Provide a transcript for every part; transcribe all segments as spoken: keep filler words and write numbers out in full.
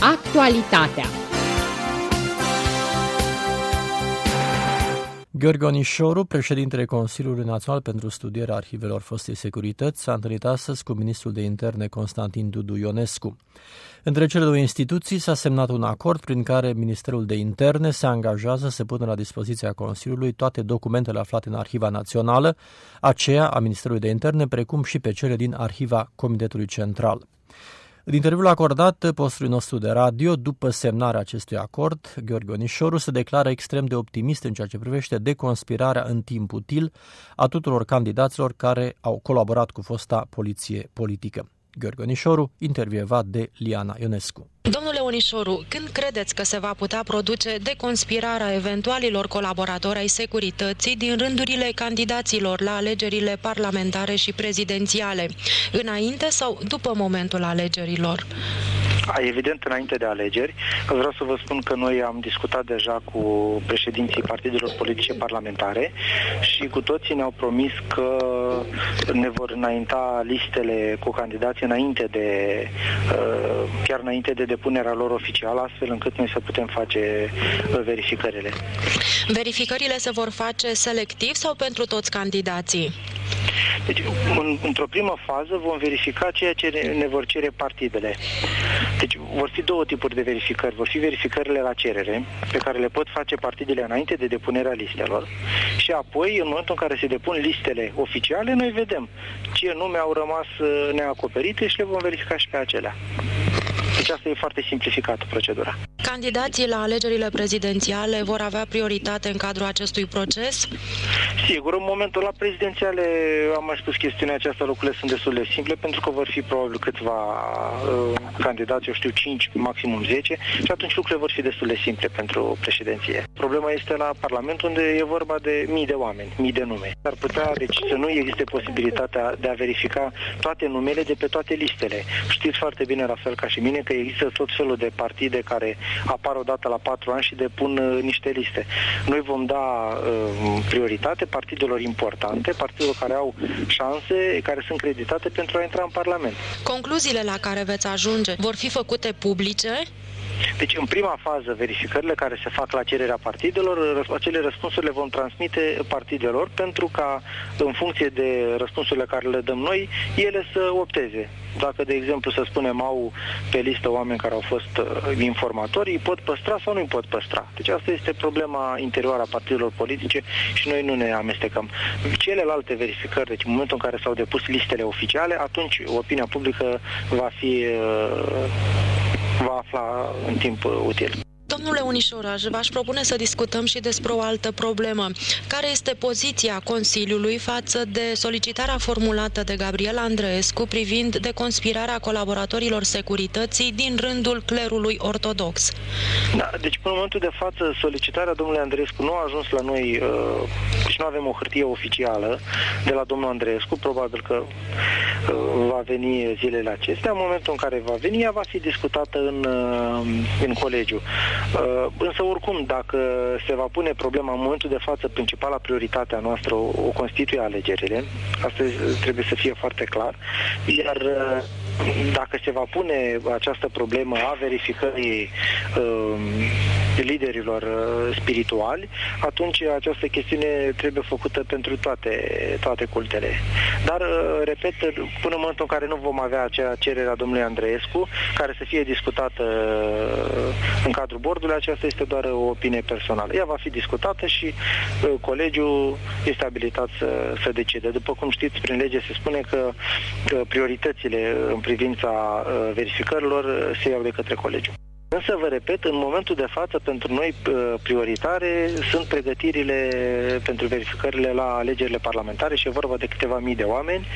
Actualitatea. Gheorghe Onișoru, președintele Consiliului Național pentru Studierea Arhivelor Fostei Securități, s-a întâlnit astăzi cu ministrul de interne Constantin Dudu Ionescu. Între cele două instituții s-a semnat un acord prin care Ministerul de Interne se angajează să pună la dispoziția Consiliului toate documentele aflate în Arhiva Națională, aceea a Ministerului de Interne, precum și pe cele din Arhiva Comitetului Central. În interviul acordat postului nostru de radio, după semnarea acestui acord, Gheorghe Onișoru se declară extrem de optimist în ceea ce privește deconspirarea în timp util a tuturor candidaților care au colaborat cu fosta poliție politică. Gheorghe Onișoru, intervievat de Liana Ionescu. Domnule Onișoru, când credeți că se va putea produce deconspirarea eventualilor colaboratori ai securității din rândurile candidaților la alegerile parlamentare și prezidențiale, înainte sau după momentul alegerilor? Evident, înainte de alegeri. Vreau să vă spun că noi am discutat deja cu președinții partidelor politice parlamentare și cu toții ne-au promis că ne vor înainta listele cu candidații înainte de, chiar înainte de depunerea lor oficială, astfel încât noi să putem face verificările. Verificările se vor face selectiv sau pentru toți candidații? Deci, în, într-o primă fază vom verifica ceea ce ne vor cere partidele. Deci vor fi două tipuri de verificări. Vor fi verificările la cerere, pe care le pot face partidele înainte de depunerea listelor. Și apoi, în momentul în care se depun listele oficiale, noi vedem ce nume au rămas neacoperite și le vom verifica și pe acelea. Deci asta e foarte simplificată procedura. Candidații la alegerile prezidențiale vor avea prioritate în cadrul acestui proces? Sigur, în momentul la prezidențiale, am mai spus chestiunea aceasta, lucrurile sunt destul de simple, pentru că vor fi probabil câțiva uh, candidați, eu știu, cinci, maximum zece, și atunci lucrurile vor fi destul de simple pentru președinție. Problema este la Parlament, unde e vorba de mii de oameni, mii de nume. Ar putea, deci, să nu existe posibilitatea de a verifica toate numele de pe toate listele. Știți foarte bine, la fel ca și mine, că există tot felul de partide care apar odată la patru ani și depun uh, niște liste. Noi vom da uh, prioritate partidelor importante, partidelor care au șanse, care sunt creditate pentru a intra în Parlament. Concluziile la care veți ajunge vor fi făcute publice? Deci, în prima fază, verificările care se fac la cererea partidelor, acele răspunsuri le vom transmite partidelor pentru ca, în funcție de răspunsurile care le dăm noi, ele să opteze. Dacă, de exemplu, să spunem, au pe listă oameni care au fost uh, informatori, îi pot păstra sau nu îi pot păstra. Deci asta este problema interioară a partidelor politice și noi nu ne amestecăm. Celelalte verificări, deci în momentul în care s-au depus listele oficiale, atunci opinia publică va fi... Uh, va afla în timp util. Domnule Onișoru, v-aș propune să discutăm și despre o altă problemă. Care este poziția Consiliului față de solicitarea formulată de Gabriel Andreescu privind deconspirarea colaboratorilor securității din rândul clerului ortodox? Da, deci până în momentul de față solicitarea domnului Andreescu nu a ajuns la noi, uh, deci nu avem o hârtie oficială de la domnul Andreescu, probabil că uh, va veni zilele acestea. În momentul în care va veni, ea va fi discutată în, uh, în colegiu. Uh, însă oricum, dacă se va pune problema în momentul de față, principala prioritatea noastră o, o constituie alegerile, asta trebuie să fie foarte clar, iar uh, dacă se va pune această problemă a verificării uh, liderilor uh, spirituali, atunci această chestiune trebuie făcută pentru toate, toate cultele. Dar, uh, repet, până în momentul în care nu vom avea acea cerere a domnului Andreescu, care să fie discutată uh, în cadrul bordului, aceasta este doar o opinie personală. Ea va fi discutată și uh, colegiul este abilitat să, să decide. După cum știți, prin lege se spune că uh, prioritățile în privința uh, verificărilor uh, se iau de către colegiu. Însă, vă repet, în momentul de față, pentru noi prioritare sunt pregătirile pentru verificările la alegerile parlamentare și e vorba de câteva mii de oameni.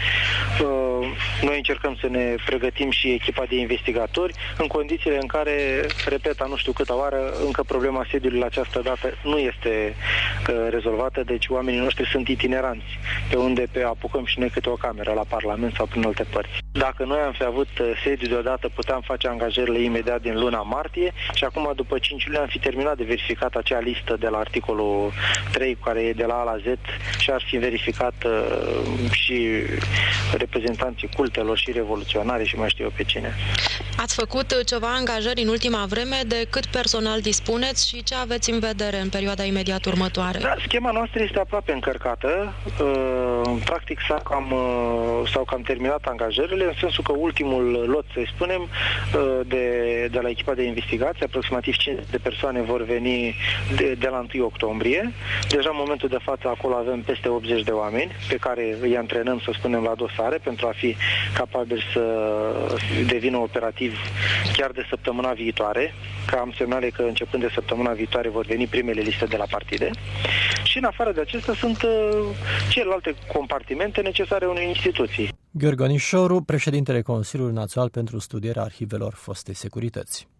Noi încercăm să ne pregătim și echipa de investigatori în condițiile în care, repet, a nu știu câta oară, încă problema sediului la această dată nu este rezolvată, deci oamenii noștri sunt itineranți, pe unde pe apucăm și noi câte o cameră la Parlament sau prin alte părți. Dacă noi am fi avut sediu deodată, puteam face angajările imediat din luna martie și acum, după cinci luni, am fi terminat de verificat acea listă de la articolul trei, care e de la A la Z, și ar fi verificat uh, și reprezentanții cultelor cultelor și revoluționare și mai știu eu pe cine. Ați făcut ceva angajări în ultima vreme, de cât personal dispuneți și ce aveți în vedere în perioada imediat următoare? Da, schema noastră este aproape încărcată. Practic s-a cam, s-au cam terminat angajările, în sensul că ultimul lot, să-i spunem, de, de la echipa de investigație, aproximativ cincizeci de persoane vor veni de, de la întâi octombrie. Deja în momentul de față acolo avem peste optzeci de oameni pe care îi antrenăm, să spunem, la dosare pentru a fi capabili să devină operativ chiar de săptămâna viitoare, că am semnale că începând de săptămâna viitoare vor veni primele liste de la partide. Și în afară de acestea sunt uh, celelalte compartimente necesare unei instituții. Gheorghe Onișoru, președintele Consiliului Național pentru Studierea Arhivelor Fostei Securități.